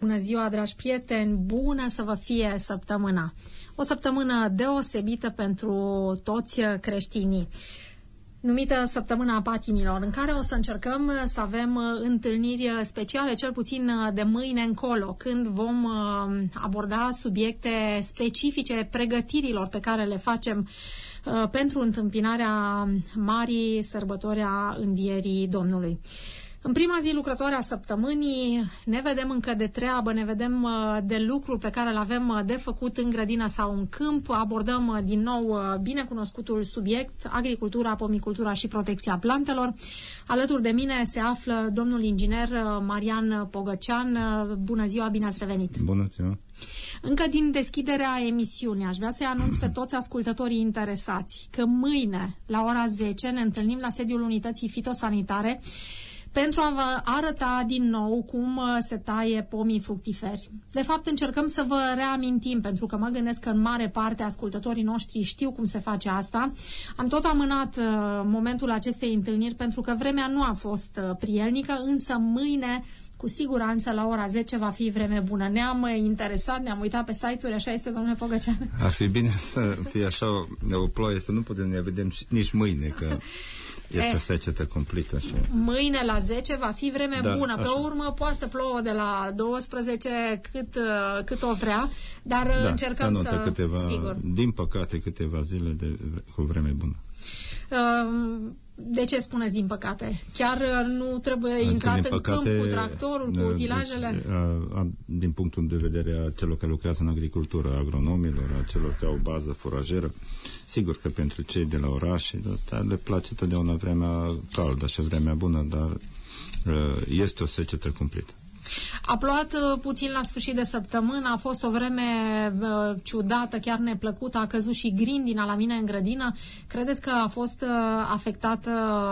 bună ziua, dragi prieteni, bună să vă fie săptămâna. O săptămână deosebită pentru toți creștinii, numită Săptămâna Patimilor, în care o să încercăm să avem întâlniri speciale, cel puțin de mâine încolo, când vom aborda subiecte specifice pregătirilor pe care le facem pentru întâmpinarea marii sărbători a Învierii Domnului. În prima zi lucrătoare a săptămânii ne vedem încă de treabă, ne vedem de lucruri pe care le avem de făcut în grădină sau în câmp. Abordăm din nou binecunoscutul subiect, agricultura, pomicultura și protecția plantelor. Alături de mine se află domnul inginer Marian Pogăcean. Bună ziua, bine ați revenit! Bună ziua! Încă din deschiderea emisiunii aș vrea să-i anunț pe toți ascultătorii interesați că mâine, la ora 10, ne întâlnim la sediul Unității Fitosanitare pentru a vă arăta din nou cum se taie pomii fructiferi. De fapt, încercăm să vă reamintim, pentru că mă gândesc că în mare parte ascultătorii noștri știu cum se face asta. Am tot amânat momentul acestei întâlniri pentru că vremea nu a fost prielnică, însă mâine, cu siguranță, la ora 10 va fi vreme bună. Ne-am interesat, ne-am uitat pe site-uri, așa este, domnule Pogăcean? Ar fi bine să fie așa o ploaie, să nu putem ne vedem nici mâine, că este o secetă completă. Și... Mâine la 10 va fi vreme bună. Așa. Pe urmă poate să plouă de la 12 cât o vrea, dar încercăm să... sigur. Din păcate, câteva zile cu vreme bună. De ce spuneți din păcate? Chiar nu trebuie intrat în câmp cu tractorul, cu utilajele? Din punctul de vedere a celor care lucrează în agricultură, a agronomilor, a celor care au bază furajeră, sigur că pentru cei de la oraș le place totdeauna vremea caldă și vremea bună, dar este o secetă cumplită. A plouat puțin la sfârșit de săptămână, a fost o vreme ciudată, chiar neplăcută, a căzut și grindina la mine în grădină. Credeți că a fost afectată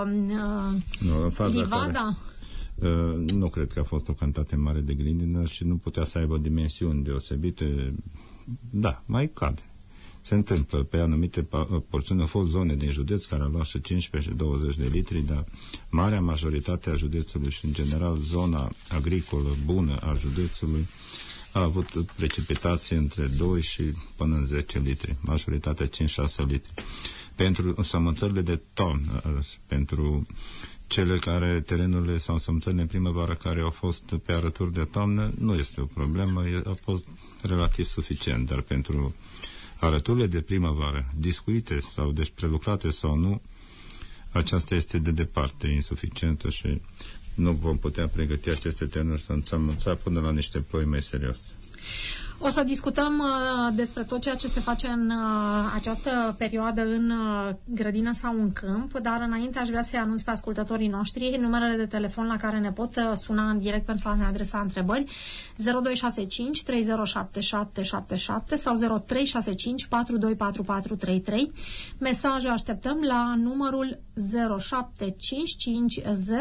livada? Nu cred că a fost o cantitate mare de grindină și nu putea să aibă dimensiuni deosebite. Da, mai cade. Se întâmplă pe anumite porțiuni. Au fost zone din județ care au luat și 15 și 20 de litri, dar marea majoritate a județului și în general zona agricolă bună a județului a avut precipitații între 2 și până în 10 litri, majoritatea 5-6 litri. Pentru sămânțările de toamnă, pentru cele care terenurile sau sămânțările în primăvară care au fost pe arături de toamnă, nu este o problemă, a fost relativ suficient, dar pentru arăturile de primăvară, discuite sau deci prelucrate sau nu, aceasta este de departe insuficientă și nu vom putea pregăti aceste terenuri să înțămânța până la niște ploi mai serioase. O să discutăm despre tot ceea ce se face în această perioadă în grădină sau în câmp, dar înainte aș vrea să-i anunț pe ascultătorii noștri numerele de telefon la care ne pot suna în direct pentru a ne adresa întrebări: 0265 307777 sau 0365 424433. Mesaje așteptăm la numărul 0755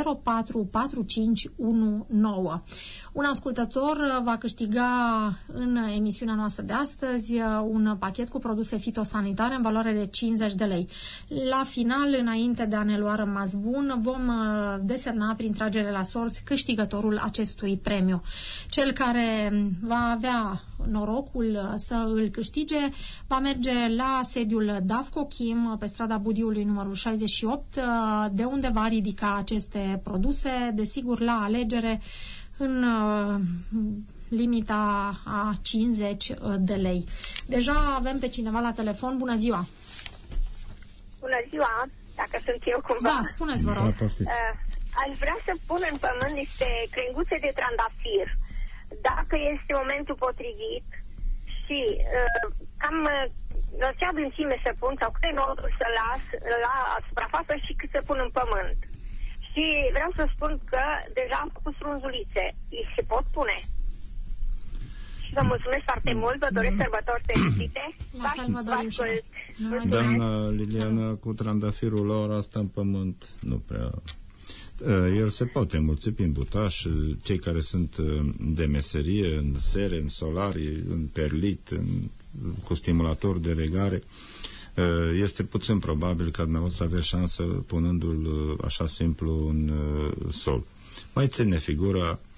044519. Un ascultător va câștiga în emisiunea noastră de astăzi un pachet cu produse fitosanitare în valoare de 50 de lei. La final, înainte de a ne lua rămas bun, vom desemna prin tragere la sorți câștigătorul acestui premiu. Cel care va avea norocul să îl câștige va merge la sediul Dafco Chim pe strada Budiului numărul 68, de unde va ridica aceste produse, desigur la alegere, în limita a 50 de lei. Deja avem pe cineva la telefon. Bună ziua! Bună ziua! Dacă sunt eu cumva... Da, spuneți, vă rog. Aș vrea să pun în pământ niște crenguțe de trandafir, dacă este momentul potrivit, și cam ce adâncime să pun sau câte noduri să las la suprafață și cât să pun în pământ. Și vreau să spun că deja am făcut frunzulițe. Îi se pot pune. Și vă mulțumesc foarte mult, vă doresc sărbători fericite. La fel vă dorim și noi. Doamna Liliana, cu trandafirul la ora asta în pământ nu prea... El se poate înmulți prin butaș. Cei care sunt de meserie, în sere, în solari, în perlit, cu stimulator de regare, este puțin probabil că dumneavoastră aveți șansă punându-l așa simplu în sol. Mai ține figura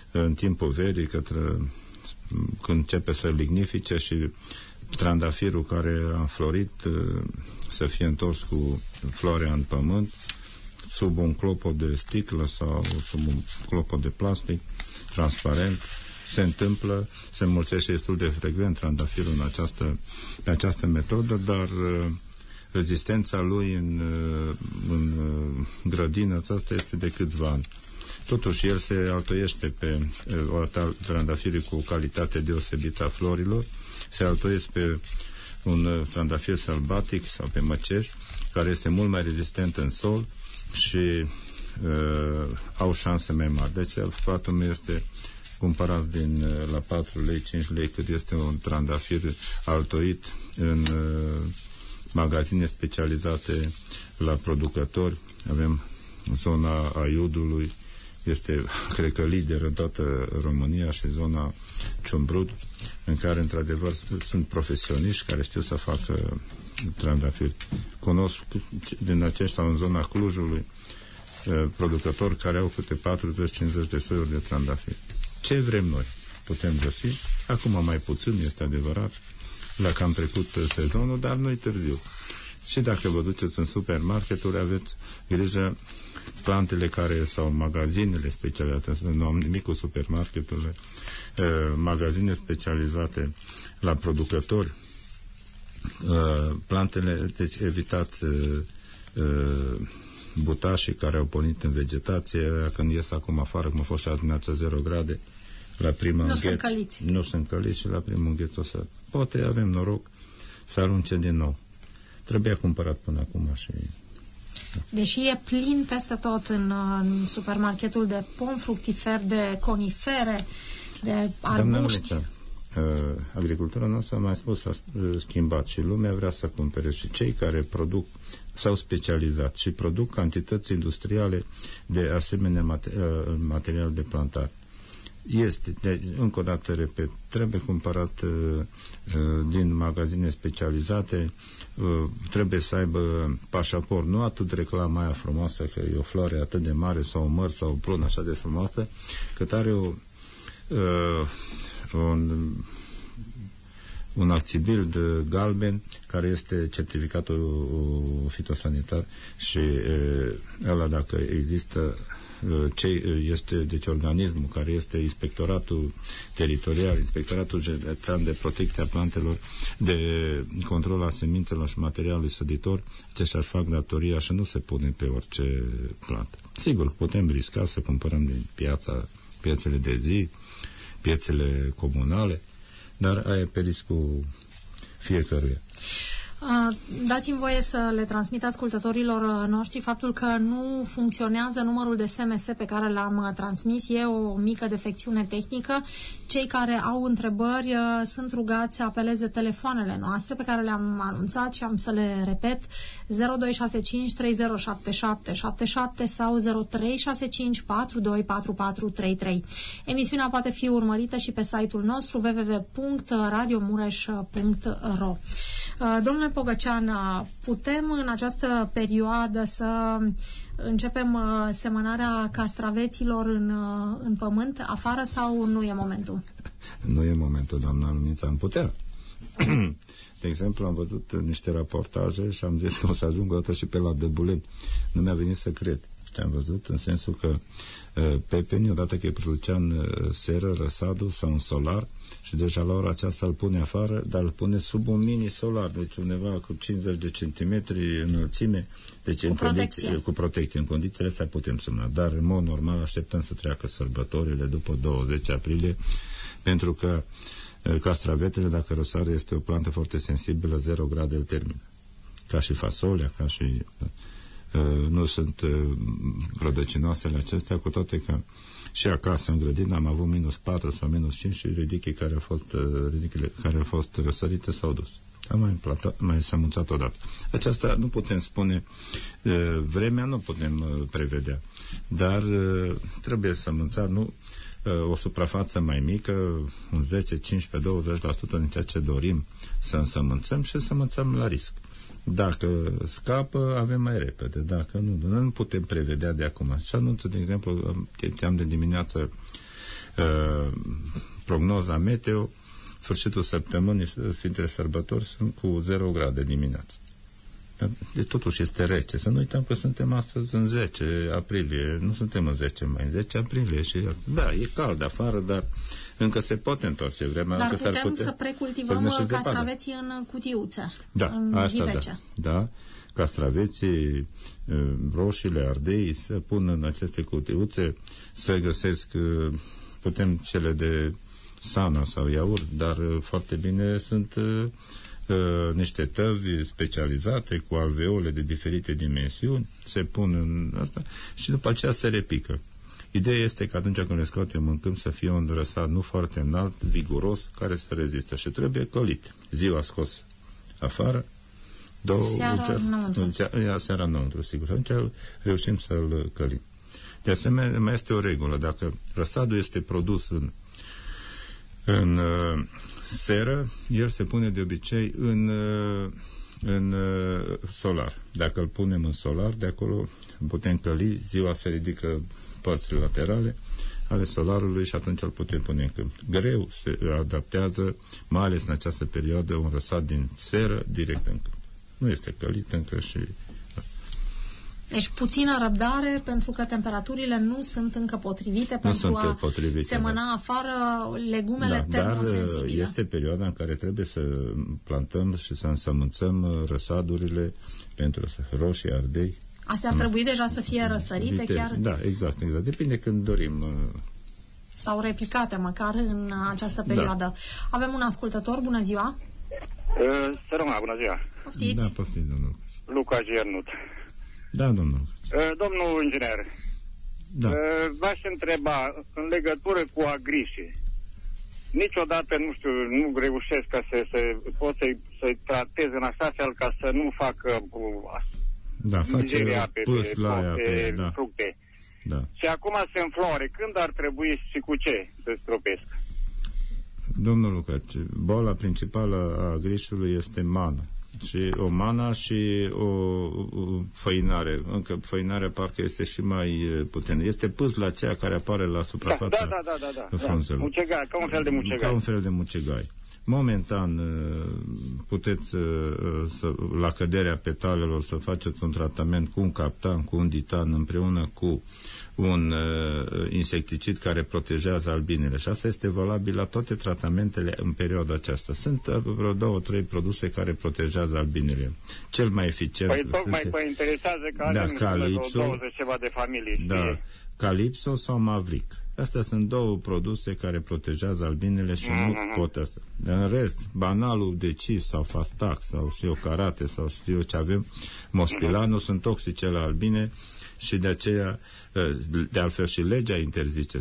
în timpul verii, când începe să lignifice și trandafirul care a înflorit să fie întors cu floarea în pământ, sub un clopot de sticlă sau sub un clopot de plastic transparent. Se întâmplă, se înmulțește destul de frecvent trandafirul pe această metodă, dar rezistența lui în grădina aceasta este de câțiva ani. Totuși, el se altoiește pe trandafirii cu o calitate deosebită a florilor, se altoiesc pe un trandafir sălbatic sau pe măceș, care este mult mai rezistent în sol și au șanse mai mari. Deci, sfatul meu este cumpărați la 4 lei, 5 lei, cât este un trandafir altoit în magazine specializate la producători. Avem zona Aiudului, este, cred că, lider în toată România, și zona Ciumbrud, în care, într-adevăr, sunt profesioniști care știu să facă trandafiri. Cunosc din aceștia în zona Clujului producători care au câte 40-50 de soiuri de trandafiri. Ce vrem noi? Putem găsi. Acum mai puțin, este adevărat, la că am trecut sezonul, dar nu-i târziu. Și dacă vă duceți în supermarketuri, aveți grijă plantele care, sau magazinele specializate, nu am nimic cu supermarketurile, magazine specializate la producători, plantele, deci evitați butașii care au pornit în vegetație, când ies acum afară, cum a fost și azi dimineața 0 grade, la prima îngheț, nu sunt încăliți și la primul îngheț o să, poate avem noroc să arunce din nou. Trebuia cumpărat până acum și... Deși e plin peste tot în supermarketul de pom fructiferi, de conifere, de arbuști. Agricultura noastră, am mai spus, s-a schimbat și lumea vrea să cumpere, și cei care produc s-au specializat și produc cantități industriale de asemenea material de plantare. Încă o dată repet, trebuie cumpărat din magazine specializate, trebuie să aibă pașaport, nu atât reclama aia frumoasă că e o floare atât de mare sau o măr sau o prună așa de frumoasă, cât are un acțibil de galben care este certificatul fitosanitar și ăla, dacă există deci organismul care este inspectoratul teritorial, inspectoratul județean de protecție a plantelor, de control a semințelor și materialului săditor, aceștia își fac datoria și nu se pune pe orice plantă. Sigur, putem risca să cumpărăm din piețele de zi, piețele comunale, dar aia e pe riscul fiecăruia. Dați-mi voie să le transmit ascultătorilor noștri faptul că nu funcționează numărul de SMS pe care l-am transmis. E o mică defecțiune tehnică. Cei care au întrebări sunt rugați să apeleze telefoanele noastre pe care le-am anunțat și am să le repet: 0265 3077 77 sau 0365 424433. Emisiunea poate fi urmărită și pe site-ul nostru www.radiomureș.ro. Domnule Pogăcean, putem în această perioadă să începem semănarea castraveților în pământ, afară, sau nu e momentul? Nu e momentul, doamna Lumința, am putea. De exemplu, am văzut niște raportaje și am zis că o să ajung o dată și pe la Dăbuleni. Nu mi-a venit să cred ce am văzut, în sensul că pepenii, odată că îi producea în seră, răsadul sau în solar, și deja la ora aceasta îl pune afară, dar îl pune sub un mini-solar, deci undeva cu 50 de centimetri înălțime, deci cu protecție. În condițiile astea putem semna, dar în mod normal așteptăm să treacă sărbătorile după 20 aprilie, pentru că castravetele, dacă răsare, este o plantă foarte sensibilă, 0 grade îl termină. Ca și fasolea, ca și... nu sunt rădăcinoasele acestea, cu toate că și acasă în grădină am avut -4 sau -5 și ridicii care au fost răsărite s-au dus. Am mai sămânțat odată. Aceasta nu putem spune, vremea nu putem prevedea, dar trebuie sămânțat, nu o suprafață mai mică, un 10, 15, 20% din ceea ce dorim să însămânțăm și sămânțăm la risc. Dacă scapă, avem mai repede. Dacă nu putem prevedea de acum. Și anunță, de exemplu, știam de dimineață prognoza meteo, sfârșitul săptămânii, Sfintele Sărbători, sunt cu 0 grade dimineața. Deci totuși este rece. Să nu uităm că suntem astăzi în 10 aprilie, nu suntem în 10 mai, în 10 aprilie și da, e cald afară, dar încă se poate întoarce vremea. Dar încă putem să precultivăm castraveții în cutiuțe, în ghivece. Da. Castraveții, roșiile, ardei se pun în aceste cutiuțe, se găsesc, putem cele de sana sau iaurt, dar foarte bine sunt niște tăvi specializate cu alveole de diferite dimensiuni, se pun în asta și după aceea se repică. Ideea este că atunci când le scoatem, mâncăm, să fie un răsat nu foarte înalt, viguros, care să rezistă și trebuie călit. Ziua scos afară, seara înăuntru, sigur. Atunci reușim să-l călim. De asemenea, mai este o regulă. Dacă răsadul este produs în seră, el se pune de obicei în solar. Dacă îl punem în solar, de acolo putem căli, ziua se ridică părțile laterale ale solarului și atunci îl putem pune în câmp. Greu se adaptează, mai ales în această perioadă, un răsat din seră direct în câmp. Nu este călit încă și... Deci puțină răbdare, pentru că temperaturile nu sunt încă potrivite pentru a semăna afară legumele termosensibile. Dar este perioada în care trebuie să plantăm și să însămânțăm răsadurile pentru roșii, ardei. Astea ar trebui deja să fie răsărite chiar? Da, exact. Depinde când dorim. Sau repicate măcar în această perioadă. Da. Avem un ascultător, bună ziua! Bună ziua! Poftiți! Da, poftiți, domnul. Luca Giernut. Da, domnul. Domnul inginer, da. V-aș întreba în legătură cu agrișii. Niciodată, nu reușesc ca pot să-i tratez în așa fel ca să nu facă mizeria pe fructe. Da. Și acum se înfloare. Când ar trebui și cu ce să stropesc? Domnul Lucaci, boala principală a agrișului este mana. Și o mana și o făinare. Încă făinarea parcă este și mai puternică. Este pâslă aceea care apare la suprafața frunzelor. Mucegai, ca un fel de mucegai. Ca un fel de mucegai. Momentan puteți la căderea petalelor să faceți un tratament cu un captan, cu un ditan, împreună cu un insecticid care protejează albinele. Și asta este valabil la toate tratamentele în perioada aceasta. Sunt vreo 2-3 produse care protejează albinele. Cel mai eficient... Păi tocmai mă interesează că avem Calypso, 20 ceva de familii. Da, Calypso sau Maverick. Astea sunt două produse care protejează albinele și nu pot asta. În rest, banalul decis sau Fastac sau Carate sau știu eu ce avem, Mospilanul, sunt toxice la albine și de aceea, de altfel și legea interzice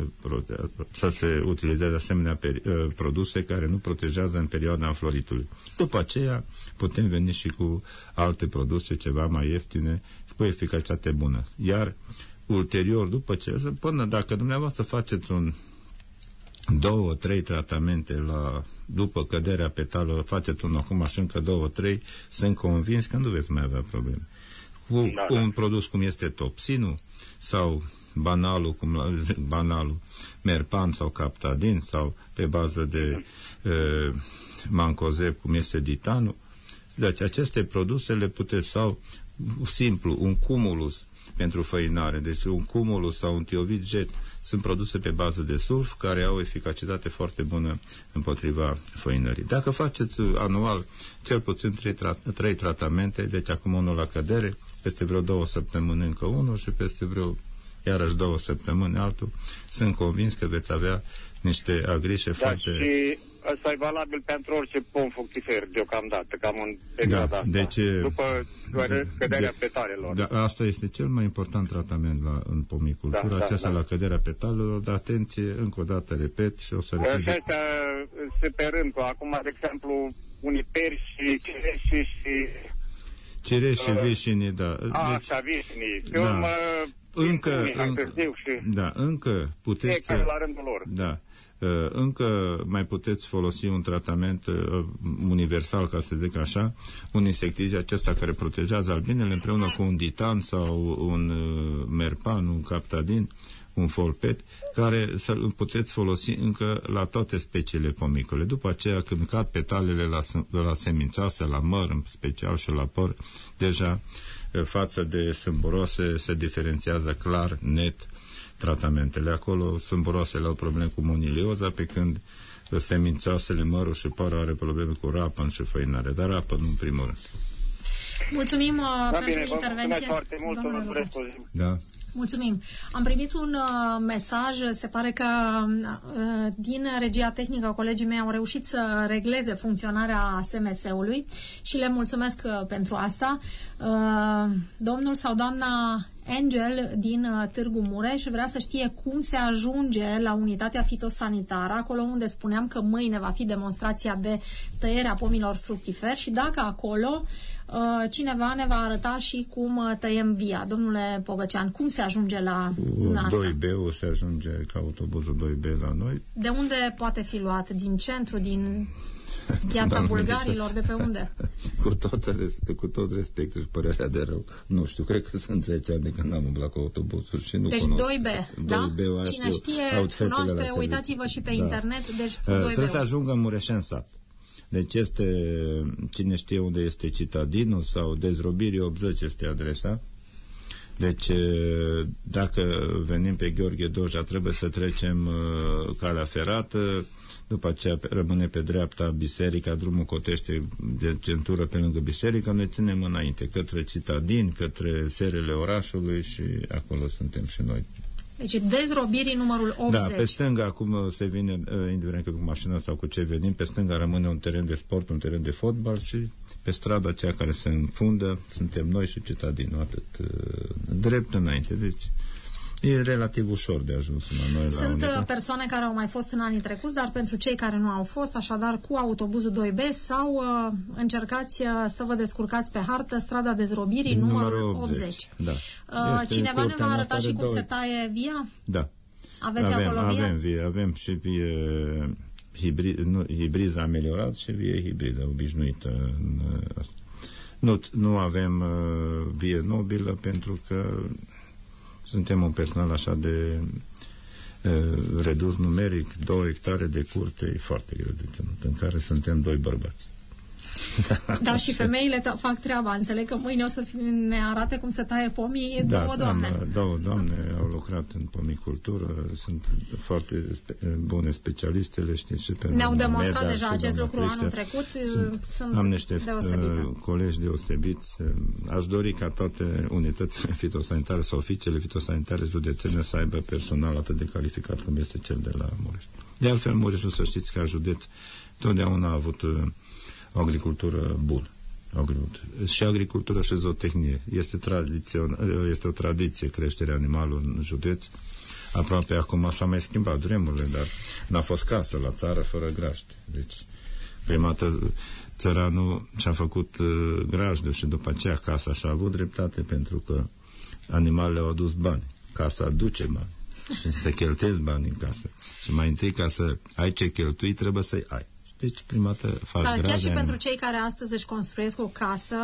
să se utilizeze asemenea produse care nu protejează în perioada înfloritului. După aceea putem veni și cu alte produse ceva mai ieftine și cu eficacitate bună. Iar ulterior, după ce, până dacă dumneavoastră faceți 2-3 tratamente după căderea petalelor, faceți unul acum și încă 2-3, sunt convins că nu veți mai avea probleme. Cu un produs cum este Topsinul sau banalul Merpan sau Captadin sau pe bază de Mancozeb cum este Ditanul, deci aceste produse le puteți sau simplu, un cumulus pentru făinare, deci un cumulus sau un tiovit jet sunt produse pe bază de sulf care au o eficacitate foarte bună împotriva făinării. Dacă faceți anual cel puțin 3 tratamente, deci acum unul la cădere, peste vreo 2 săptămâni încă unul și peste vreo iarăși 2 săptămâni altul, sunt convins că veți avea niște agrișe foarte... Și asta e valabil pentru orice pom fructifer deocamdată, cam în perioada asta. Deci, după căderea petalelor. Da, asta este cel mai important tratament în pomicultură, acesta la căderea petalelor, dar atenție, încă o dată repet și o să repet. Acestea se pe rând, acum, de exemplu, uniperi și cireși și... Cireși și vișini, da. Așa, vișini. Pe urmă, încă puteți... la rândul lor. Da. Încă mai puteți folosi un tratament universal, ca să zic așa, un insecticid acesta care protejează albinele împreună cu un ditan sau un merpan, un captadin, un folpet, care să-l puteți folosi încă la toate speciile pomicole. După aceea, când cad petalele la semințoase, la măr în special și la păr, deja față de sâmburose se diferențiază clar, net, tratamentele. Acolo sâmburosele au probleme cu monilioza, pe când semințoasele, mărul și părul are probleme cu rapă și făinare, dar rapă nu în primul rând. Mulțumim pentru intervenție. Foarte mult, da. Mulțumim. Am primit un mesaj, se pare că din regia tehnică colegii mei au reușit să regleze funcționarea SMS-ului și le mulțumesc pentru asta. Domnul sau doamna Angel din Târgu Mureș vrea să știe cum se ajunge la unitatea fitosanitară, acolo unde spuneam că mâine va fi demonstrația de tăiere a pomilor fructiferi și dacă acolo cineva ne va arăta și cum tăiem via. Domnule Pogăcean, cum se ajunge la asta? 2B-ul se ajunge ca autobuzul 2B la noi. De unde poate fi luat? Din centru, din Piața Bulgarilor, de pe unde? Cu tot respectul și părerea de rău, nu știu, cred că sunt 10 ani de când am umblat cu autobuzul și nu cunosc. 2B, da? Cine știe, cunoaște, uitați-vă și pe internet, deci 2B. Trebuie să ajungă în Mureșeni sat. Deci este, cine știe unde este Citadinul sau Dezrobirii 80 este adresa. Deci, dacă venim pe Gheorghe Doja, trebuie să trecem calea ferată, după aceea rămâne pe dreapta biserica, drumul Cotește de centură pe lângă biserică, noi ținem înainte, către Citadin, către serele orașului și acolo suntem și noi. Deci Dezrobirii numărul 80. Da, pe stânga acum se vine, indiferent că cu mașina sau cu ce venim, pe stânga rămâne un teren de sport, un teren de fotbal și pe strada aceea care se înfundă suntem noi și Citadinul, atât drept înainte. Deci e relativ ușor de ajuns la noi. Sunt persoane care au mai fost în anii trecuți, dar pentru cei care nu au fost, așadar cu autobuzul 2B sau încercați să vă descurcați pe hartă strada Dezrobirii numărul 80. Da. Cineva ne va arăta și cum se taie via? Da. Aveți acolo via? Avem vie, avem și vie hibriza ameliorat și vie hibridă obișnuită. Nu avem vie nobilă pentru că suntem un personal așa de redus numeric, 2 hectare de curte, e foarte greu de ținut, în care suntem 2 bărbați. Dar și femeile fac treaba. Înțeleg că mâine o să ne arate cum se taie pomii două doamne. Două doamne au lucrat în pomicultură, sunt foarte bune specialistele, știți, și pe ne-au demonstrat deja acest lucru anul trecut. Am niște deosebite. colegi deosebiți. Aș dori ca toate unitățile fitosanitare sau oficiile fitosanitare județene să aibă personal atât de calificat cum este cel de la Mureș. De altfel, Mureșul, să știți, ca județ totdeauna a avut o agricultură bună. Și agricultură și zootehnie. Este o tradiție creșterea animalului în județ. Aproape acum s-a mai schimbat vremurile, dar n-a fost casă la țară fără graște. Deci, prima dată țăranul și-a făcut grajdul și după aceea casa și-a avut dreptate pentru că animalele au adus bani. Casa aduce bani. Și să cheltuiesc bani în casă. Și mai întâi, ca să ai ce cheltui, trebuie să-i ai. Deci, prima dată faci grade. Chiar și pentru cei care astăzi își construiesc o casă,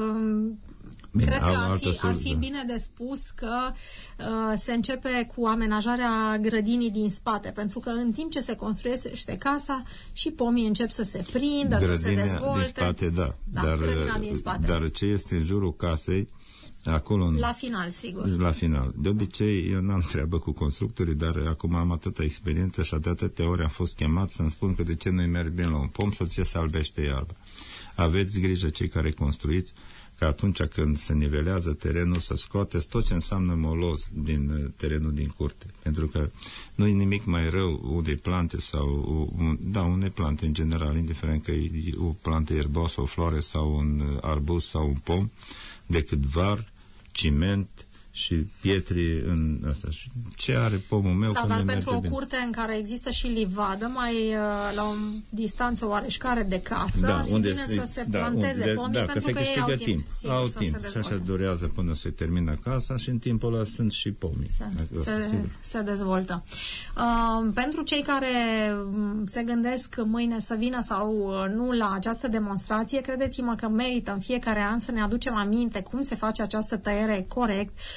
bine, cred că ar fi bine de spus că se începe cu amenajarea grădinii din spate, pentru că în timp ce se construiește casa și pomii încep să se prindă, să se dezvolte. Din spate, da. Din spate. Dar ce este în jurul casei, acolo... La final, sigur. La final. De obicei, eu n-am treabă cu constructorii, dar acum am atâta experiență și de atâtea ori am fost chemat să-mi spun că de ce nu-i merg bine la un pom, să ți se albește iarba. Aveți grijă, cei care construiți, că atunci când se nivelează terenul, să scoateți tot ce înseamnă moloz din terenul din curte. Pentru că nu e nimic mai rău unei plante sau... unei plante în general, indiferent că e o plantă ierbosă, o floare sau un arbuz sau un pom, decât var, ciment și pietri în asta. Ce are pomul meu? Da, dar pentru o curte în care există și livadă, mai la o distanță oareșcare de casă, ar fi bine să se planteze pomii, pentru că ei au timp. Au timp și așa durează până se termină casa și în timpul ăla sunt și pomii. Se dezvoltă. Pentru cei care se gândesc mâine să vină sau nu la această demonstrație, credeți-mă că merită în fiecare an să ne aducem aminte cum se face această tăiere corect,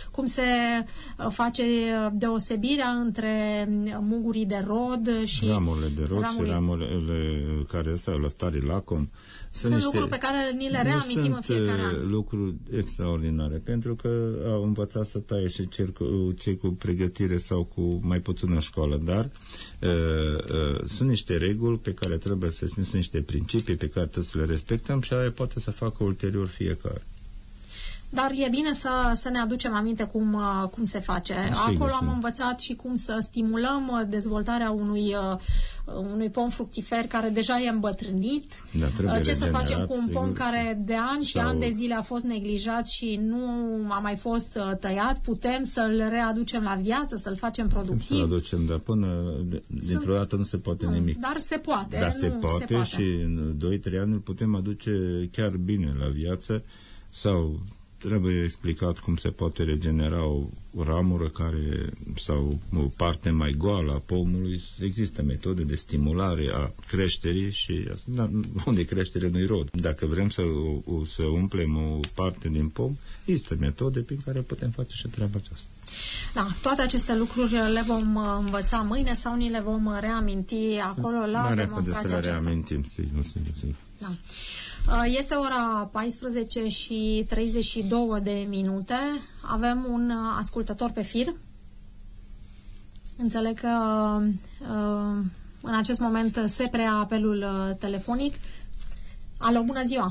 cum se face deosebirea între mugurii de rod și ramurile de rod și ramurile care sunt la stare lacom. Sunt lucruri pe care ni le reamintim în fiecare an. Sunt lucruri extraordinare, pentru că au învățat să taie și cei cu pregătire sau cu mai puțină școală, dar sunt niște reguli pe care trebuie să sunt niște principii pe care trebuie să le respectăm și aia poate să facă ulterior fiecare. Dar e bine să ne aducem aminte cum se face. Acolo am învățat și cum să stimulăm dezvoltarea unui pom fructifer care deja e îmbătrânit. Ce să facem cu un pom care de ani și ani de zile a fost neglijat și nu a mai fost tăiat? Putem să-l readucem la viață, să-l facem productiv? Să-l aducem, dar dintr-o dată nu se poate nimic. Dar se poate. Dar se poate și în 2-3 ani îl putem aduce chiar bine la viață, sau trebuie explicat cum se poate regenera o ramură sau o parte mai goală a pomului. Există metode de stimulare a creșterii și unde creștere nu-i rod. Dacă vrem să umplem o parte din pom, există metode prin care putem face și treaba aceasta. Da, toate aceste lucruri le vom învăța mâine sau ni le vom reaminti acolo la demonstrația aceasta. Să le reamintim, sigur. Da. Este ora 14 și 32 de minute. Avem un ascultător pe fir. Înțeleg că în acest moment se preia apelul telefonic. Alo, bună ziua!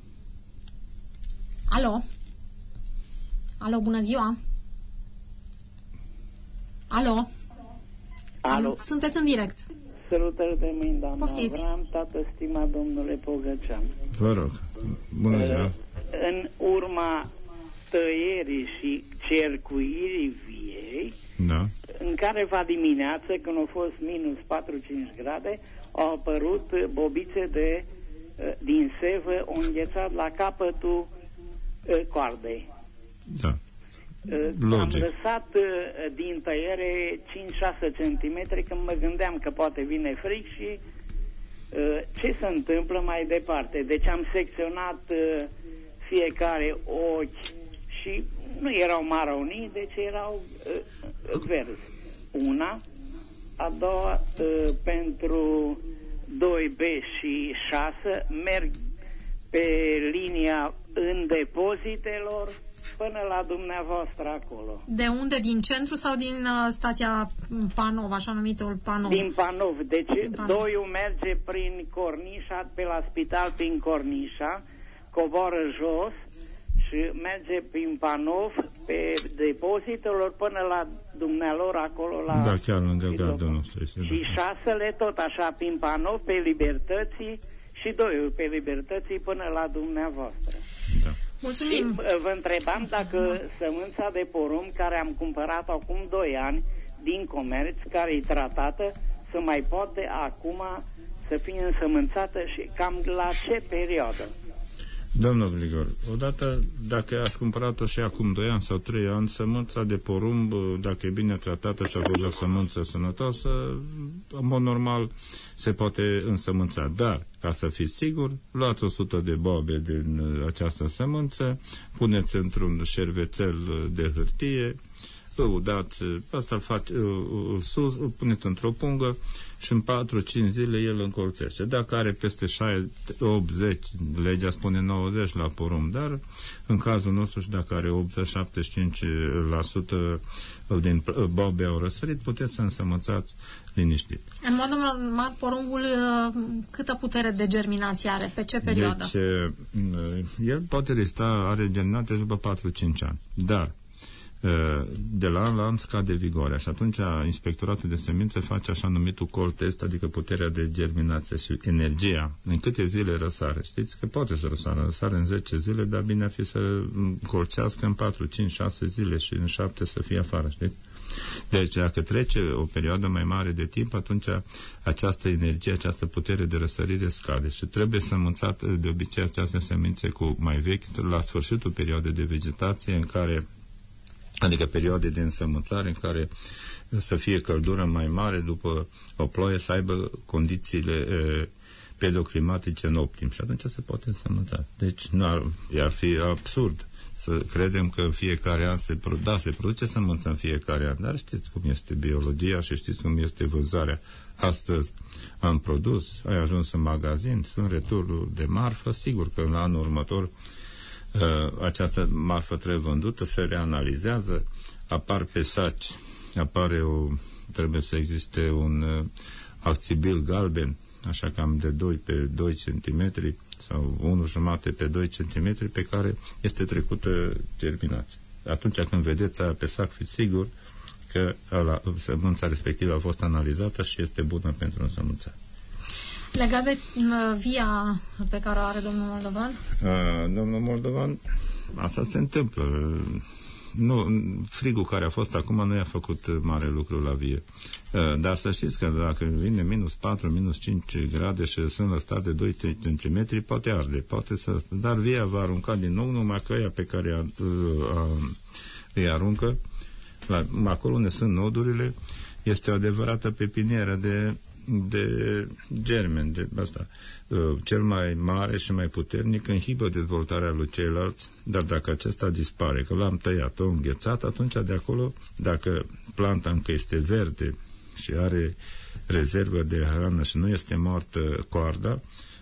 Alo, bună ziua! Alo! Sunteți în direct. Salutări de mâini, doamna Avram, tată, stima domnule Pogăcean. Vă rog, bună ziua. În urma tăierii și cercuirii viei, da, în careva dimineață, când au fost minus 4-5 grade, au apărut bobițe din sevă, înghețat la capătul coardei. Da. Am lăsat din tăiere 5-6 centimetri când mă gândeam că poate vine frig și ce se întâmplă mai departe. Deci am secționat fiecare ochi și nu erau maraunii, deci erau verzi. Una, a doua pentru 2B și 6 merg pe linia în depozitelor până la dumneavoastră acolo. De unde? Din centru sau din stația Panov, așa numitul Panov? Din Panov. Deci doiul merge prin Cornișa, pe la spital prin Cornișa, coboară jos și merge prin Panov pe depozitelor până la dumnealor acolo la... Da, chiar lângă gardul nostru. Și 6 tot așa prin Panov pe Libertății și doiul pe Libertății până la dumneavoastră. Da. Mulțumim. Și vă întrebam dacă sămânța de porumb care am cumpărat acum 2 ani din comerț, care e tratată, să mai poate acum să fie însămânțată și cam la ce perioadă? Domnul Grigor, odată, dacă ați cumpărat-o și acum 2 ani sau 3 ani, sămânța de porumb, dacă e bine tratată și a fost o sămânță sănătoasă, în mod normal se poate însămânța. Dar, ca să fiți sigur, luați 100 de boabe din această sămânță, puneți într-un șervețel de hârtie, dați, asta îl puneți într-o pungă și în 4-5 zile el încolțește. Dacă are peste 80, legea spune 90 la porumb, dar în cazul nostru și dacă are 80-75% din boabe au răsărit, puteți să însămânțați liniștit. În mod normal, porumbul câtă putere de germinație are? Pe ce perioadă? Deci, el poate rezista, are germinație după 4-5 ani, dar de la an la an scade vigoarea și atunci Inspectoratul de Semințe face așa numitul call test, adică puterea de germinație și energia. În câte zile răsare? Știți că poate să răsare în 10 zile, dar bine ar fi să colțească în 4, 5, 6 zile și în 7 să fie afară, știți? Deci dacă trece o perioadă mai mare de timp, atunci această energie, această putere de răsărire scade și trebuie sămânțat de obicei această semințe cu mai vechi la sfârșitul perioadei de vegetație, în care, adică perioade de însămânțare în care să fie căldură mai mare după o ploaie, să aibă condițiile pedoclimatice în optim și atunci se poate însămânța. Deci ar fi absurd să credem că în fiecare an se produce sămânță în fiecare an, dar știți cum este biologia și știți cum este vânzarea. Astăzi am produs, ai ajuns în magazin, sunt retururi de marfă, sigur că în anul următor această marfă trebuie vândută, se reanalizează, apar pe saci, trebuie să existe un acțibil galben, așa cam de 2 pe 2 cm sau 1,5 pe 2 cm pe care este trecută germinația. Atunci când vedeți aia pe sac, fiți sigur că sămânța respectivă a fost analizată și este bună pentru însămânțare. Legat de via pe care o are domnul Moldovan? Domnul Moldovan, asta se întâmplă. Frigul care a fost acum nu i-a făcut mare lucru la vie. Dar să știți că dacă vine minus 4, minus 5 grade și sunt la start de 2 cm, poate arde, dar via va arunca din nou, numai că ea pe care îi aruncă, acolo unde sunt nodurile, este o adevărată pepinieră de germeni, de asta. Cel mai mare și mai puternic inhibă dezvoltarea lui ceilalți, dar dacă acesta dispare, că l-am tăiat, o înghețat, atunci de acolo, dacă planta încă este verde și are rezervă de hrană și nu este moartă coarda,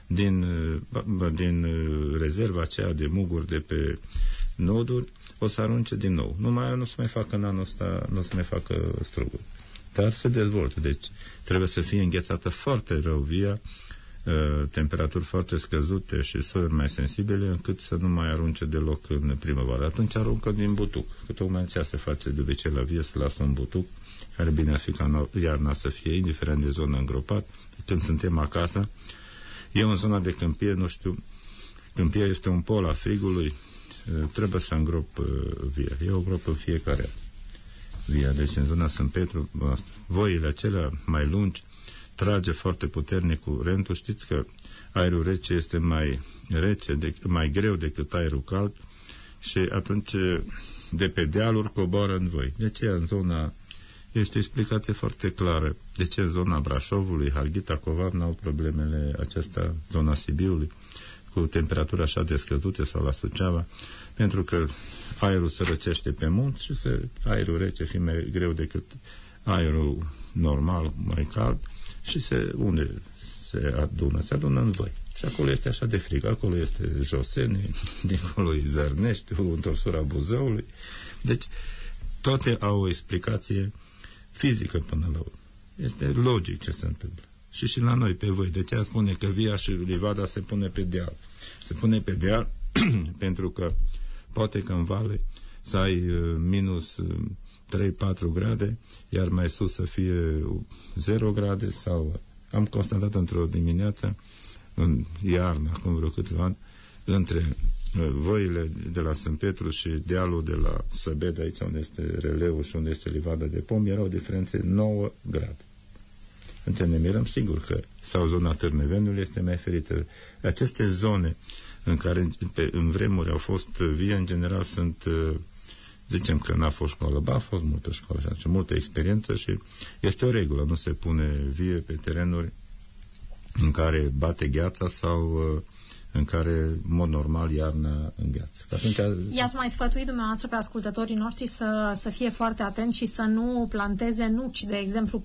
din rezerva aceea de muguri de pe noduri, o să arunce din nou. Numai nu se mai facă în anul ăsta, nu se mai facă struguri. Dar se dezvoltă. Deci trebuie să fie înghețată foarte rău via, temperaturi foarte scăzute și soiuri mai sensibile, încât să nu mai arunce deloc în primăvară. Atunci aruncă din butuc. Că tocmai aceea se face de obicei la vie, să lasă un butuc, care bine ar fi ca iarna să fie, indiferent de zonă îngropat. Când suntem acasă, eu în zona de câmpie, nu știu, câmpia este un pol a frigului, trebuie să îngrop via. Eu o îngrop în fiecare via. Deci în zona Sfânt Petru, voile acelea mai lungi, trage foarte puternic curentul. Știți că aerul rece este mai greu decât aerul cald și atunci de pe dealuri coboară în voi. De ce în zona, este o explicație foarte clară, de ce în zona Brașovului, Harghita, Covar n-au problemele acestea, zona Sibiului, cu temperatură așa de scăzute sau la Suceava, pentru că aerul se răcește pe munți și aerul rece fi mai greu decât aerul normal, mai cald, și unde se adună? Se adună în voi. Și acolo este așa de frig. Acolo este Josene, dincolo e Zărneștiu, întorsura Buzăului. Deci, toate au o explicație fizică până la urmă. Este logic ce se întâmplă. Și la noi, pe voi. De ce spune că via și livada se pune pe deal? Se pune pe deal pentru că poate că în vale să ai minus 3-4 grade, iar mai sus să fie 0 grade sau... Am constatat într-o dimineață, în iarnă, acum vreo câțiva ani, între voile de la Sfânt Petru și dealul de la Săbed, aici unde este releul și unde este livada de pom, erau diferențe 9 grade. Între ne mirăm, sigur că sau zona Târnăveniului este mai ferită. Aceste zone în care în vremuri au fost vie, în general sunt... Zicem că n-a fost școală, ba a fost multă școală și multă experiență și este o regulă, nu se pune vie pe terenuri în care bate gheața sau în care, în mod normal, iarna îngheață. I-ați mai sfătuit dumneavoastră pe ascultătorii noștri să fie foarte atenți și să nu planteze nuci, de exemplu,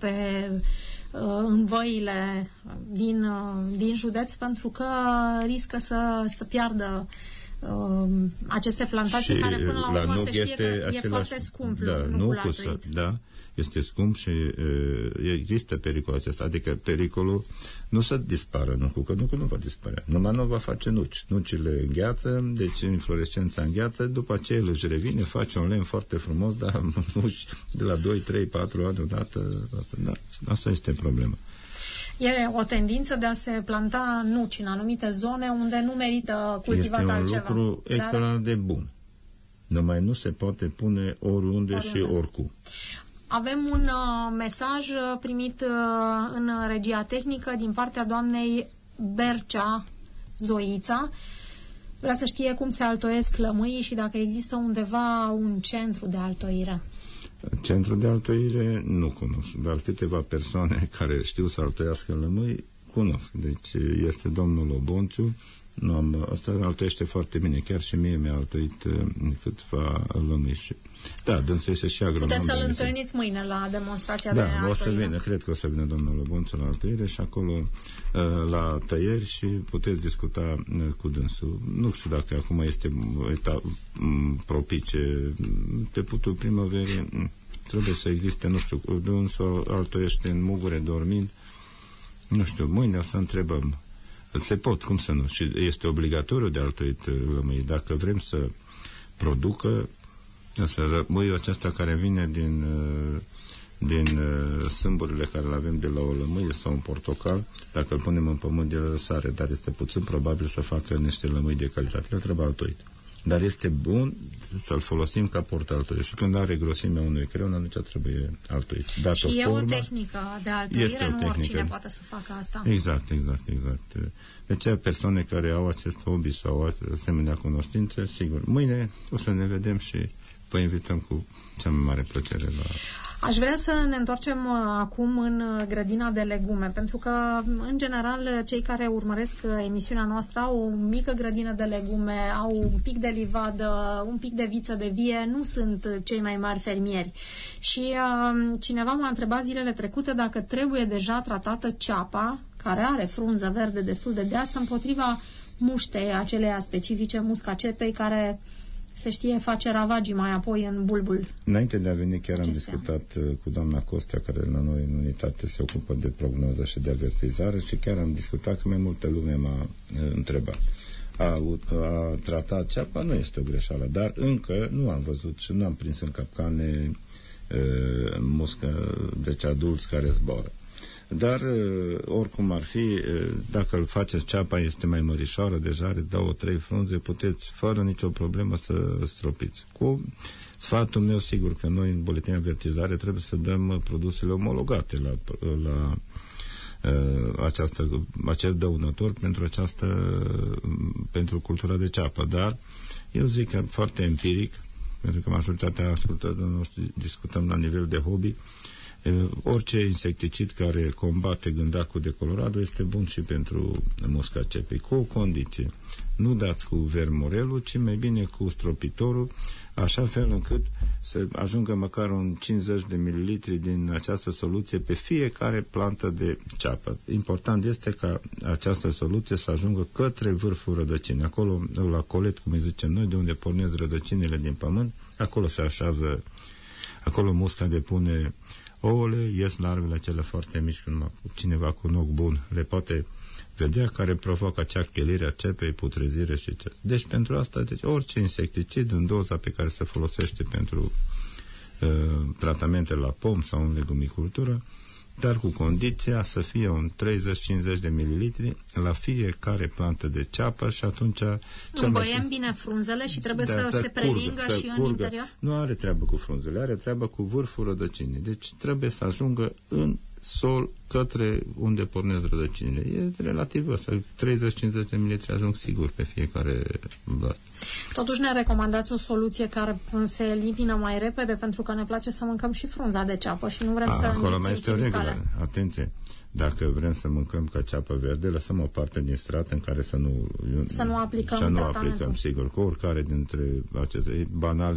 în văile din județ, pentru că riscă să piardă aceste plantații și care până la urmă se știe că e foarte scump. Da, este scump și există pericolul acesta, adică pericolul nu să dispară nucul, că nucul nu va dispărea, numai nu va face nuci. Nucile îngheață, deci inflorescența îngheață, după aceea el își revine, face un lemn foarte frumos, dar nuci de la 2, 3, 4 ani odată, asta este problema. E o tendință de a se planta nuci în anumite zone unde nu merită cultivat altceva. Este un lucru extraordinar de bun. Numai nu se poate pune oriunde și oricum. Avem un mesaj primit în regia tehnică din partea doamnei Bercea Zoița. Vrea să știe cum se altoiesc lămâii și dacă există undeva un centru de altoire. Centru de altoire nu cunosc, dar câteva persoane care știu să altoiască lămâi cunosc. Deci este domnul Obonciu. Asta altuiește foarte bine. Chiar și mie mi-a altuit câteva lămâși. Da, dânsul este și agronom. Puteți să-l întâlniți mâine la demonstrația de altuire. Da, o să vină, cred că o să vină domnul Obonciu la altuire și acolo la tăieri și puteți discuta cu dânsul. Nu știu dacă acum este propice începutul primăverii. Trebuie să existe, nu știu, dânsul altuiește în mugure dormind. Nu știu, mâine o să întrebăm. Se pot, cum să nu? Și este obligatoriu de altuit lămâi. Dacă vrem să producă lămâiul acesta care vine din sâmburile care le avem de la o lămâie sau un portocal, dacă îl punem în pământ, el răsare, dar este puțin probabil să facă niște lămâi de calitate. Le trebuie altuit. Dar este bun să-l folosim ca portaltuire. Și când are grosimea unui creion, atunci trebuie altuit. Și e o tehnică de altuire, nu oricine poate să facă asta. Exact. De aceea persoane care au acest hobby sau au asemenea cunoștințe, sigur, mâine o să ne vedem și vă invităm cu cea mai mare plăcere la... Aș vrea să ne întoarcem acum în grădina de legume, pentru că, în general, cei care urmăresc emisiunea noastră au o mică grădină de legume, au un pic de livadă, un pic de viță de vie, nu sunt cei mai mari fermieri. Și cineva m-a întrebat zilele trecute dacă trebuie deja tratată ceapa, care are frunză verde destul de deasă, împotriva muștei aceleia specifice, musca cepei, care... se știe, face ravagii mai apoi în bulbul. Înainte de a veni chiar am discutat cu doamna Costea, care la noi în unitate se ocupă de prognoză și de avertizare, și chiar am discutat că mai multă lume m-a întrebat. A tratat ceapa nu este o greșeală, dar încă nu am văzut și nu am prins în capcane muscă, deci adulți care zboară. Dar, oricum ar fi, dacă îl faceți, ceapa este mai mărișoară, deja are 2-3 frunze, puteți, fără nicio problemă, să stropiți. Cu sfatul meu, sigur că noi, în buletinul avertizare, trebuie să dăm produsele omologate la acest dăunător pentru cultura de ceapă. Dar, eu zic că foarte empiric, pentru că majoritatea ascultătorilor noștri discutăm la nivel de hobby, orice insecticid care combate gândacul de colorado este bun și pentru musca cepei, cu o condiție. Nu dați cu vermorelul, ci mai bine cu stropitorul, așa fel încât să ajungă măcar un 50 de mililitri din această soluție pe fiecare plantă de ceapă. Important este ca această soluție să ajungă către vârful rădăcinii. Acolo, la colet, cum îi zicem noi, de unde pornesc rădăcinile din pământ, acolo se așează, acolo musca depune ouăle, ies larvele acelea foarte mici, când cineva cu un ochi bun le poate vedea, care provoacă acea chelire a cepei, putrezire și ce. Deci pentru asta, orice insecticid în doza pe care se folosește pentru tratamente la pom sau în legumicultură, dar cu condiția să fie un 30-50 de mililitri la fiecare plantă de ceapă și atunci... Îmbăiem bine frunzele și trebuie să se prelingă și în interior? Nu are treabă cu frunzele, are treabă cu vârful rădăcinii. Deci trebuie să ajungă în sol către unde pornesc rădăcinile. E relativ ăsta. 30-50 de mililitri ajung sigur pe fiecare blat. Totuși ne recomandați o soluție care se elimină mai repede, pentru că ne place să mâncăm și frunza de ceapă și nu vrem să acolo mai este o regulă. Atenție! Dacă vrem să mâncăm ca ceapă verde, lăsăm o parte din strat în care să nu aplicăm, sigur, cu oricare dintre aceste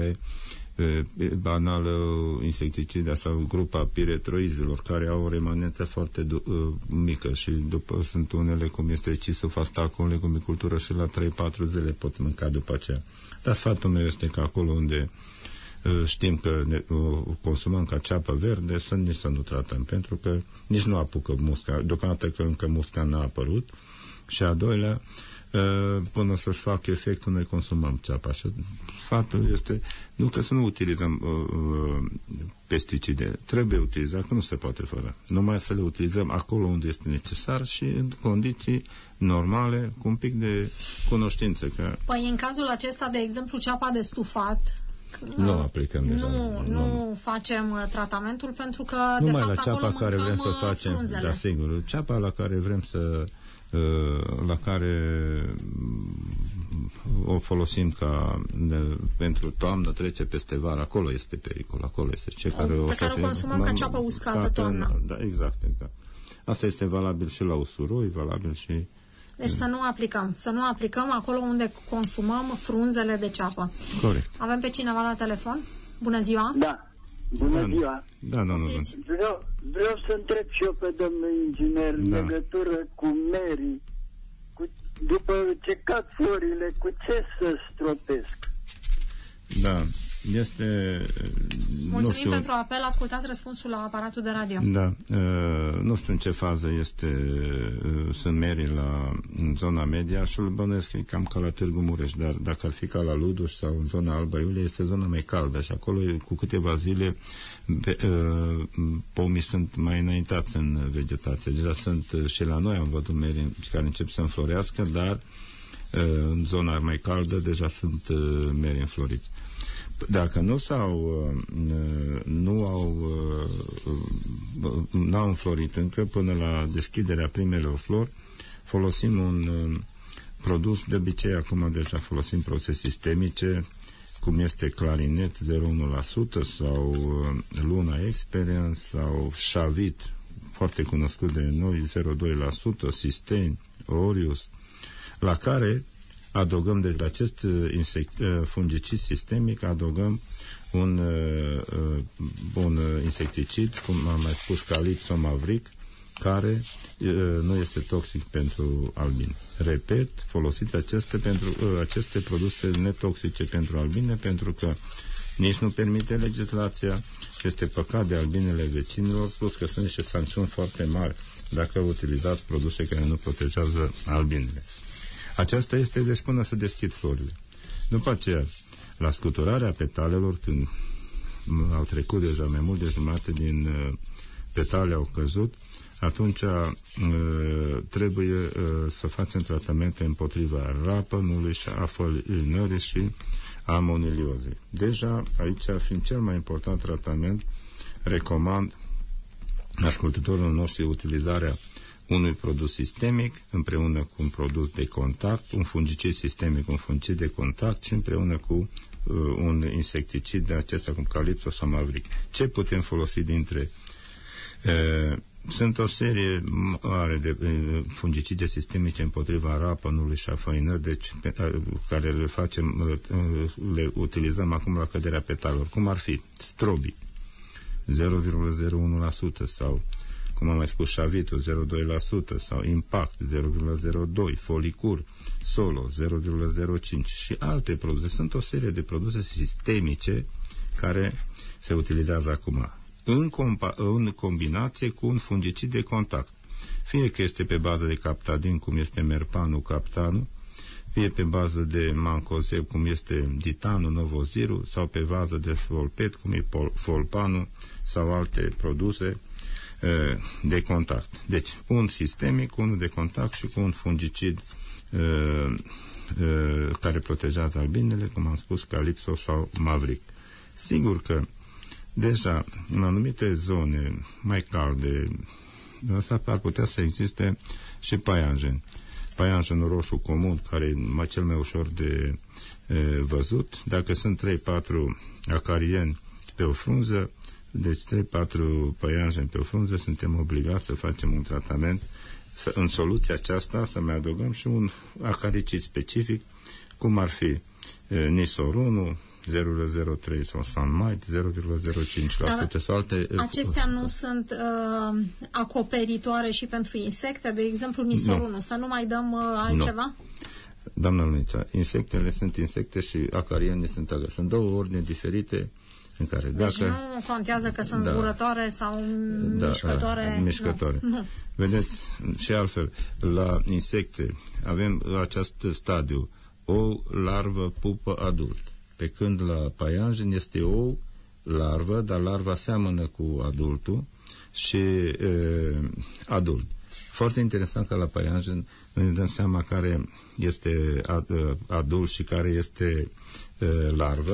banală insecticida sau grupa piretroizilor, care au o remanență foarte mică și după sunt unele, cum este cisofastacul în legumicultură, și la 3-4 zile pot mânca după aceea. Dar sfatul meu este că acolo unde știm că consumăm ca ceapă verde, nici să nu tratăm, pentru că nici nu apucă musca, deocamdată că încă musca n-a apărut, și a doilea, până să-și facă efectul, noi consumăm ceapa. Și sfatul este nu că să nu utilizăm pesticide. Trebuie utilizat, că nu se poate fără. Numai să le utilizăm acolo unde este necesar și în condiții normale, cu un pic de cunoștință. Păi în cazul acesta, de exemplu, ceapa de stufat, nu aplicăm deja. Nu facem tratamentul, pentru că numai de fapt la ceapa acolo care vrem să facem, frunzele. Da, sigur, ceapa la care vrem să la care o folosim pentru toamnă, trece peste vară, acolo este pericol, acolo este care o consumăm ca ceapă uscată toamna. Da, exact. Asta este valabil și la usturoi, valabil și... Deci să nu aplicăm acolo unde consumăm frunzele de ceapă. Corect. Avem pe cineva la telefon? Bună ziua! Da, bună ziua! Da. Vreau să întreb și eu pe domnul inginer în legătură cu merii. După ce cad florile, cu ce să stropesc? Da, este... Mulțumim pentru apel, ascultați răspunsul la aparatul de radio. Da, nu știu în ce fază sunt merii în zona media și îl bănuiesc că e cam ca la Târgu Mureș, dar dacă ar fi ca la Luduș sau în zona Alba Iulia, este zona mai caldă și acolo cu câteva zile pomii sunt mai înaintați în vegetație. Deja sunt și la noi, am văzut meri care încep să înflorească, dar în zona mai caldă deja sunt meri înfloriți. Dacă n-au înflorit încă, până la deschiderea primelor flori, folosim un produs, de obicei acum deja folosim produse sistemice, cum este Clarinet 0,1% sau Luna Experience sau Shavit, foarte cunoscut de noi, 0,2%, Sustain, Orius, la care adăugăm, deci la acest fungicid sistemic, adăugăm un insecticid, cum am mai spus, Calypso Maverick, care nu este toxic pentru albine. Repet, folosiți aceste produse netoxice pentru albine, pentru că nici nu permite legislația și este păcat de albinele vecinilor, plus că sunt niște sancțiuni foarte mari dacă utilizați produse care nu protejează albinele. Aceasta este deci până să deschid florile. După aceea, la scuturarea petalelor, când au trecut deja mai mult de jumătate din petale au căzut, atunci trebuie să facem tratamente împotriva rapănului și a fălinării și a moniliozei. Deja, aici, fiind cel mai important tratament, recomand ascultătorilor noștri utilizarea unui produs sistemic împreună cu un produs de contact, un fungicid sistemic, un fungicid de contact și împreună cu un insecticid de acesta cum Calypso sau Maverick. Ce putem folosi dintre... Sunt o serie mare de fungicide sistemice împotriva rapănului și a făinării, deci, care le utilizăm acum la căderea petalelor, cum ar fi Strobi 0,01% sau, cum am mai spus, Shavitul 0,2% sau Impact 0,02%, Folicur Solo 0,05% și alte produse. Sunt o serie de produse sistemice care se utilizează acum în combinație cu un fungicid de contact. Fie că este pe bază de captadin, cum este Merpanul, Captanul, fie pe bază de Mancozeb, cum este Ditanul, Novoziru, sau pe bază de Folpet, cum e Folpanul, sau alte produse de contact. Deci, un sistemic, unul de contact și cu un fungicid care protejează albinele, cum am spus, Calypso sau Maverick. Sigur că deja, în anumite zone mai calde, asta ar putea să existe și paianjen. Paianjenul roșu comun, care e cel mai ușor de văzut. Dacă sunt 3-4 acarieni pe o frunză, deci 3-4 paianjeni pe o frunză, suntem obligați să facem un tratament. În soluția aceasta să mai adăugăm și un acaricid specific, cum ar fi Nisor 1, 0,03 sau Sunmite 0,05% sau alte... Acestea nu sunt acoperitoare și pentru insecte? De exemplu, Nisor 1, să nu mai dăm altceva? Doamna Lunica, insectele sunt insecte și acarienii sunt acarieni. Sunt două ordine diferite în care deci dacă... nu contează că sunt zburătoare sau mișcătoare. Mișcătoare. Nu. Vedeți, și altfel, la insecte avem acest stadiu ou, larvă, pupă, adult. Pe când la paianjen este ou, larvă, dar larva seamănă cu adultul și adult. Foarte interesant că la paianjen ne dăm seama care este adult și care este larvă,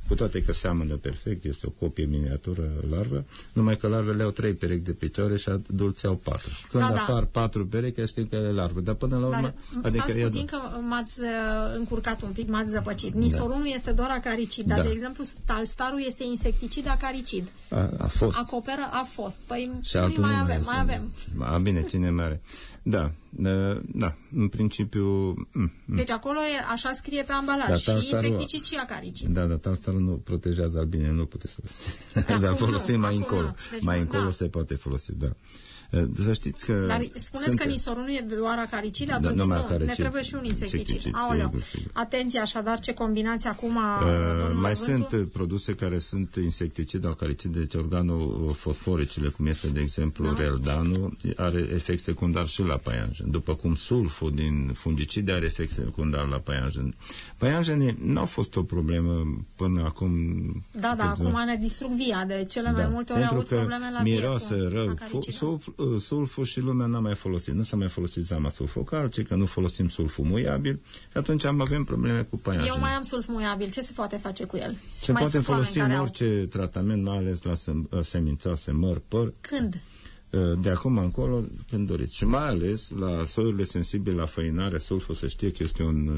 cu toate că seamănă perfect, este o copie miniatură larvă, numai că larvele au 3 perechi de picioare și adulții au 4. Când apar 4 perechi, știm că e larvă, dar până la urmă... Stați puțin că m-ați încurcat un pic, m-ați zăpăcit. Nisorunul este doar acaricid, dar de exemplu Stalstarul este insecticid acaricid. A fost. Acoperă, a fost. Păi mai avem. Bine, cine mai are? Da, în principiu... Deci acolo așa scrie pe ambalaj, și insecticid și acaricid. Da, dar Stalstarul nu protejează albine, nu puteți folosi. Dar folosim mai încolo. Deci, mai încolo se poate folosi, da. Să știți că... Dar spuneți că nisorunul e doar acaricid, atunci ne trebuie și un insecticid. Aoleu. Sigur. Atenție, așadar, ce combinați acum... mai sunt produse care sunt insecticid, acaricid, deci organofosforicele, cum este, de exemplu, reldanul, are efect secundar și la paianjen. După cum sulful din fungicide are efect secundar la paianjen. Paianjenii nu au fost o problemă până acum... Da, acum ne distrug via, de cele mai multe ori au avut probleme la vie. Miroase rău. Sulful și lumea n-a mai folosit. Nu s-a mai folosit zama sulfocal, ci că nu folosim sulful muiabil și atunci avem probleme cu paianjenii. Eu mai am sulf muiabil. Ce se poate face cu el? Se poate folosi în orice tratament, mai ales la semințoase, măr, păr. Când? De acum încolo, când doriți. Și mai ales la soiurile sensibile la făinare, sulful, să știe că este un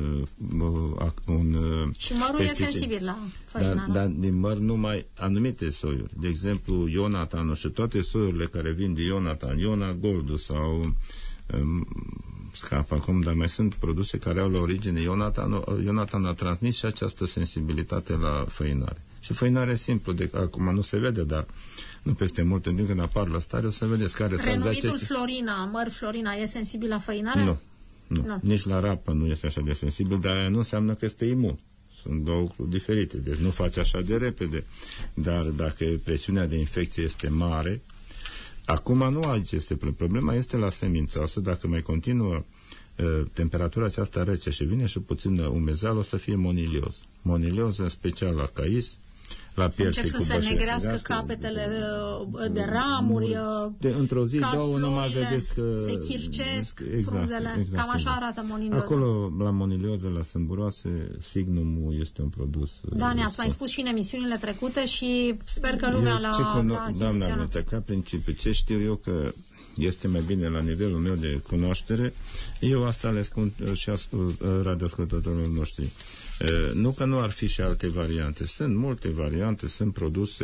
și mărul pesticid. E sensibil la făinare. Dar din măr numai anumite soiuri. De exemplu, Ionatanul și toate soiurile care vin de Ionatan, Iona Goldu sau scap acum, dar mai sunt produse care au la origine Ionatan a transmis și această sensibilitate la făinare. Și făinare simplu, acum nu se vede, dar nu peste mult timp când apar la stare, o să vedeți care sunt. Renumitul Florina, măr Florina, e sensibil la făinare? Nu. Nici la rapă nu este așa de sensibil, dar nu înseamnă că este imun. Sunt două lucruri diferite, deci nu face așa de repede. Dar dacă presiunea de infecție este mare, acum nu aici este problema, este la semințoasă, dacă mai continuă temperatura aceasta rece și vine și puțin umezeală, o să fie monilios. Monilios în special la cais, la piersi încep să se negrească capetele de ramuri, într-o zi, două, nu mai vedeți că... se chircesc frunzele, cam așa arată monilioză. Acolo, la monilioză, la sâmburoase, signumul este un produs... Da, ne-ați mai spus și în emisiunile trecute și sper că lumea l-a achiziționat. Ca principiu, ce știu eu că este mai bine la nivelul meu de cunoaștere, eu asta le spun și radioascultătorilor noștri. Nu că nu ar fi și alte variante. Sunt multe variante, sunt produse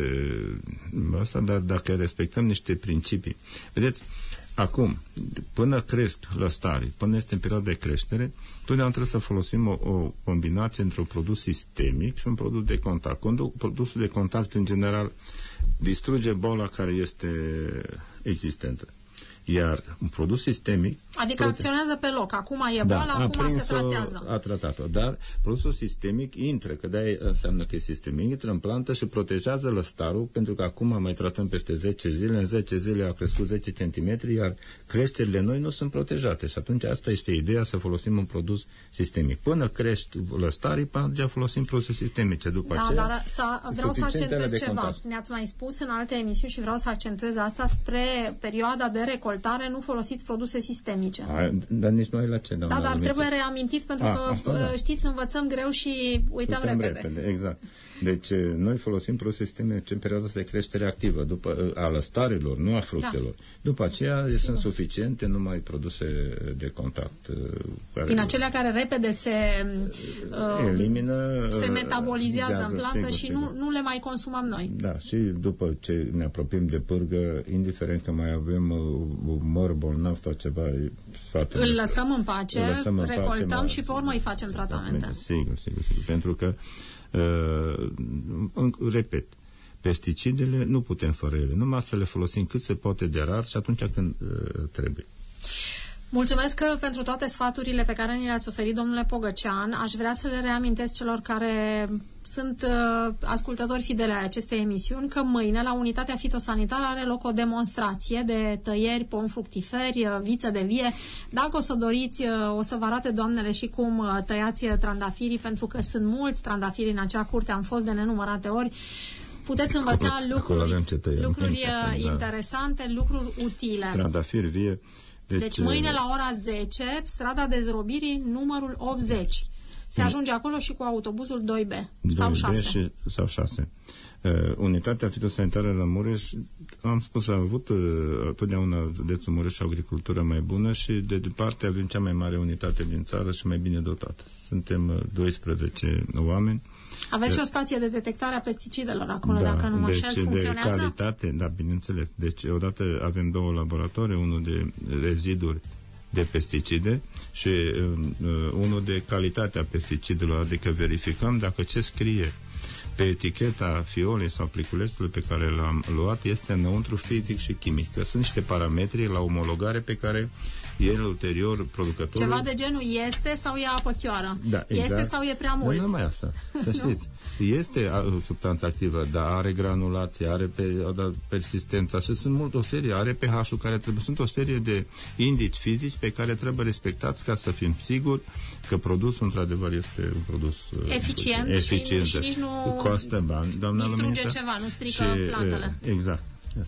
asta, dar dacă respectăm niște principii. Vedeți, acum, până cresc lăstarii, până este în perioada de creștere, totdeauna trebuie să folosim o combinație între un produs sistemic și un produs de contact. Produsul de contact, în general, distruge boala care este existentă. Iar un produs sistemic... Adică acționează pe loc. Acum e boală, acum se tratează. A tratat-o. Dar produsul sistemic intră, că de-aia înseamnă că e sistemic, intră în plantă și protejează lăstarul, pentru că acum mai tratăm peste 10 zile, în 10 zile a crescut 10 cm, iar creșterile noi nu sunt protejate. Și atunci asta este ideea, să folosim un produs sistemic. Până crești lăstarii, deja folosim produse sistemice. După aceea, dar vreau să accentuez ceva. Ne-ați mai spus în alte emisiuni și vreau să accentuez asta spre perioada de recoltare, nu folosiți produse sistemice. Dar nici noi la ce? Dar trebuie reamintit pentru că, știți, învățăm greu și uităm repede. Exact. Deci noi folosim produse sistemice în perioada de creștere activă, a lăstarilor, nu a fructelor. Da. După aceea sunt suficiente numai produse de contact. Din acelea care repede se elimină, se metabolizează în plantă și nu le mai consumăm noi. Da, și după ce ne apropiem de pârgă, indiferent că mai avem măr bolnav sau ceva, îl lăsăm în pace, recoltăm și pe urmă îi facem tratamente. Sigur. Pentru că repet, pesticidele nu putem fără ele, numai să le folosim cât se poate de rar și atunci când trebuie. Mulțumesc pentru toate sfaturile pe care ni le-ați oferit, domnule Pogăcean. Aș vrea să le reamintesc celor care sunt ascultători fidele ai acestei emisiuni că mâine la unitatea fitosanitară are loc o demonstrație de tăieri, pomi fructiferi, viță de vie. Dacă o să doriți, o să vă arate doamnele și cum tăiați trandafirii, pentru că sunt mulți trandafiri în acea curte, am fost de nenumărate ori. Puteți învăța lucruri interesante, lucruri utile. Trandafiri vie. Deci mâine la ora 10, strada Dezrobirii, numărul 80. Se ajunge acolo și cu autobuzul 2B sau 6. Sau 6. Unitatea fitosanitară la Mureș, am spus, a avut totdeauna județul Mureș o agricultură mai bună și de departe avem cea mai mare unitate din țară și mai bine dotată. Suntem 12 oameni. Aveți și o stație de detectare a pesticidelor acolo, dacă nu mă înșel, funcționează? De calitate, da, bineînțeles. Deci, odată avem 2 laboratoare, unul de reziduri de pesticide și unul de calitatea pesticidelor, adică verificăm dacă ce scrie pe eticheta fiolei sau pliculețului pe care l-am luat este înăuntru fizic și chimic. Că sunt niște parametri la omologare pe care el ulterior producătorul... Ceva de genul este sau e apă chioară? Da, exact. Este sau e prea mult? Nu numai asta, să știți. Este substanță activă, dar are granulație, are persistența și sunt o serie, are pH-ul care trebuie... Sunt o serie de indici fizici pe care trebuie respectați ca să fim siguri că produsul într-adevăr este un produs eficient și nici nu costă bani, doamna distruge ceva, nu strică plantele. Exact.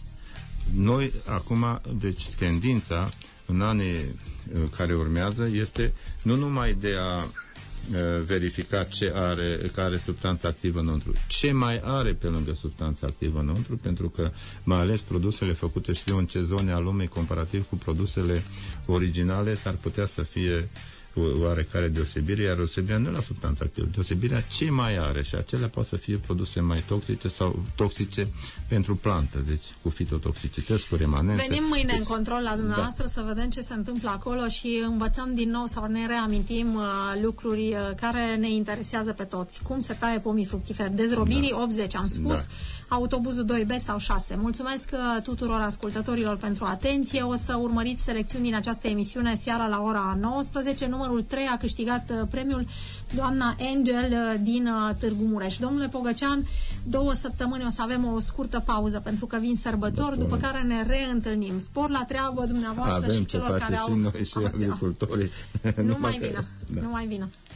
Noi acum, deci tendința în anii care urmează este nu numai de a verifica care are substanța activă înăuntru, ce mai are pe lângă substanța activă înăuntru, pentru că mai ales produsele făcute, știu în ce zone a lumii comparativ cu produsele originale s-ar putea să fie oarecare deosebire, iar deosebirea nu la substanța activă, deosebirea ce mai are și acelea pot să fie produse mai toxice sau toxice pentru plantă, deci cu fitotoxicități, cu remanențe. Venim mâine în control la dumneavoastră să vedem ce se întâmplă acolo și învățăm din nou sau ne reamintim lucruri care ne interesează pe toți. Cum se taie pomii fructiferi? Dezrobirii 80, am spus, autobuzul 2B sau 6. Mulțumesc tuturor ascultătorilor pentru atenție. O să urmăriți selecțiuni din această emisiune seara la ora 19. Numărul 3 a câștigat premiul doamna Angel din Târgu Mureș. Domnule Pogăcean, 2 săptămâni o să avem o scurtă pauză pentru că vin sărbători, după care ne reîntâlnim. Spor la treabă dumneavoastră și celor care au... Avem ce face și noi și agricultorii. Nu mai vină.